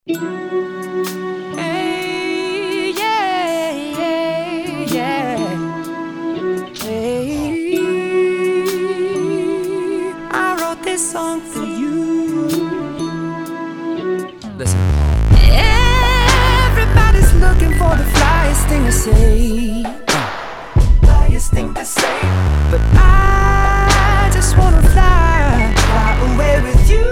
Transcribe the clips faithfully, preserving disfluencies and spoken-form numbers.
Hey, yeah, yeah, yeah. Hey, I wrote this song for you. Listen. Everybody's looking for the flyest thing to say. Flyest thing to say. But I just wanna fly, fly away with you.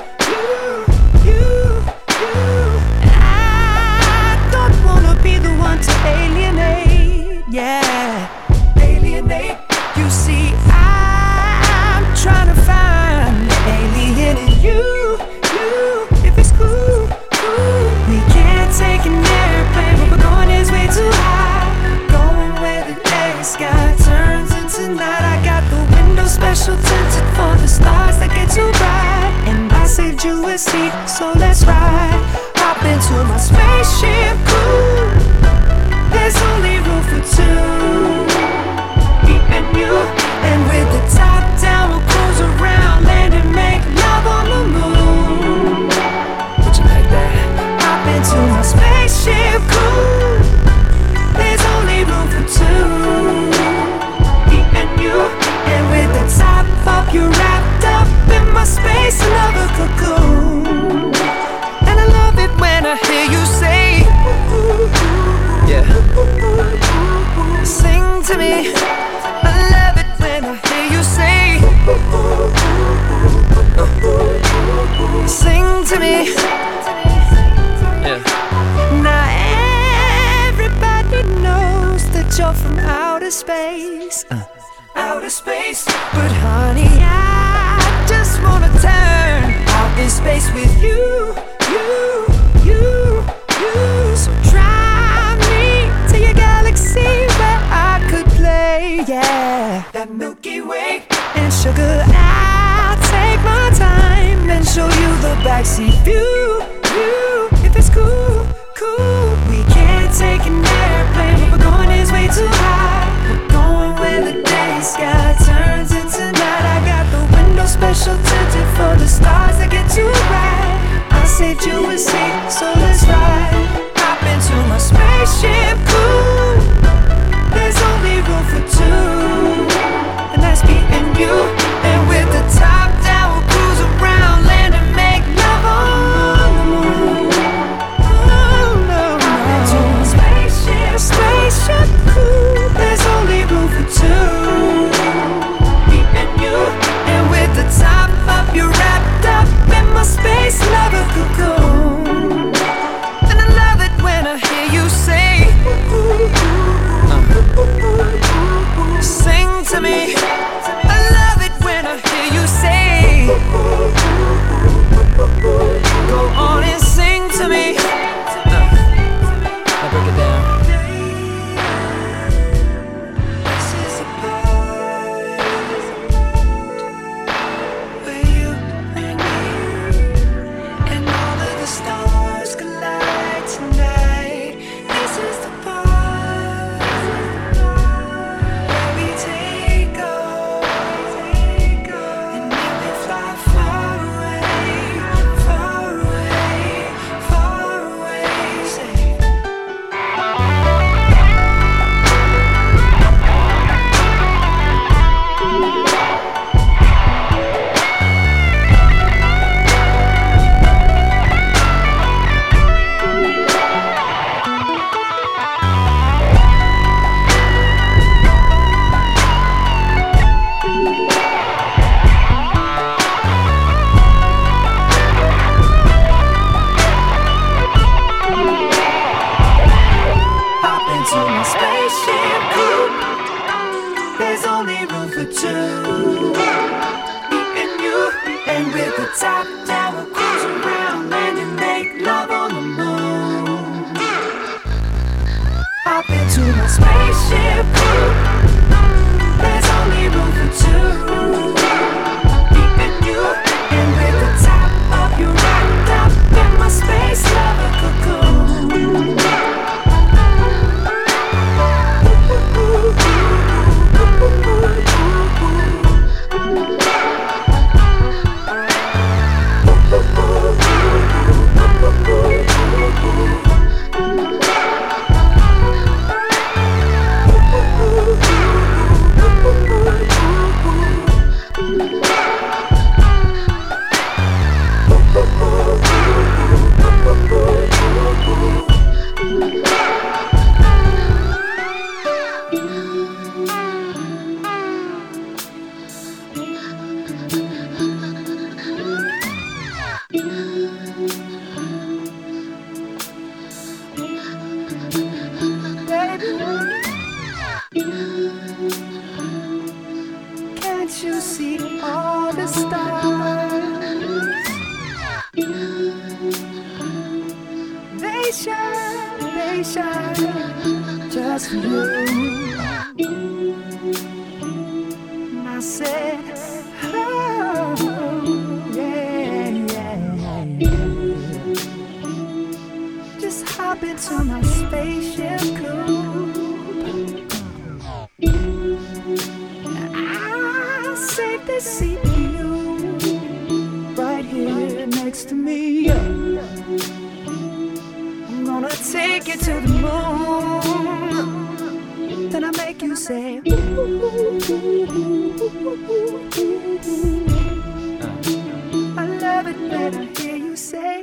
Yeah, alienate. You see, I'm trying to find the alien in you, you. If it's cool, cool. We can't take an airplane, but we're going is way too high. Going where the day sky turns into night. I got the window special tinted for the stars that get too bright. And I saved you a seat, so let's ride. Hop into my spaceship, cool. There's only room for two, me and you. And with the top down, we'll cruise around, land and make love on the moon. Would you like that? Hop into my spaceship, cool. There's only room for two, me and you. And with the top up, you're wrapped up in my space lover cocoon. And I love it when I hear you say, yeah. Sing to me. I love it when I hear you say, uh, sing to me. Yeah. Now everybody knows that you're from outer space, uh. outer space. But honey, I just wanna turn out in space with you, you, you, you. So drive me to your galaxy where I could play, yeah, that Milky Way. And sugar, I'll take my time and show you the backseat view, view. If it's cool, cool. We can't take an airplane, but we're going is way too high. We're going where the day sky turns into night. I got the window special tinted for the stars that get too bright. I saved you a seat, so let's ride. Hop into my spaceship, cool. There's only room for two, and that's me and you. And with the top down, we'll cruise around, land and make love on the moon. Oh no, hop into my spaceship, spaceship, cool. There's only room for two, me and you. And with the top up, you're wrapped up in my space lover cocoon. And I love it when I hear you say, uh, sing to me. I love it when I hear you say, go on and sing to me. Uh, now break it down. This is a part where you and me and all of the stars collide tonight. This is the part where we take off, and then we fly far away, far away, far away. Say, hop into my spaceship, cool. There's only room for two, me and you. And with the top down, we'll cruise around, land and make love on the moon. Hop into my spaceship, cool. There's only room for two, me and you. And with the top up, you're wrapped up in my space lover cocoon. Ooh. station, station, just for you. And I said, oh, yeah, yeah, yeah. Just hop into my spaceship coupe. I'll save this seat for you, right here next to me. I'm gonna take you to the moon, then I make you say, ooh, I love it when I hear you say.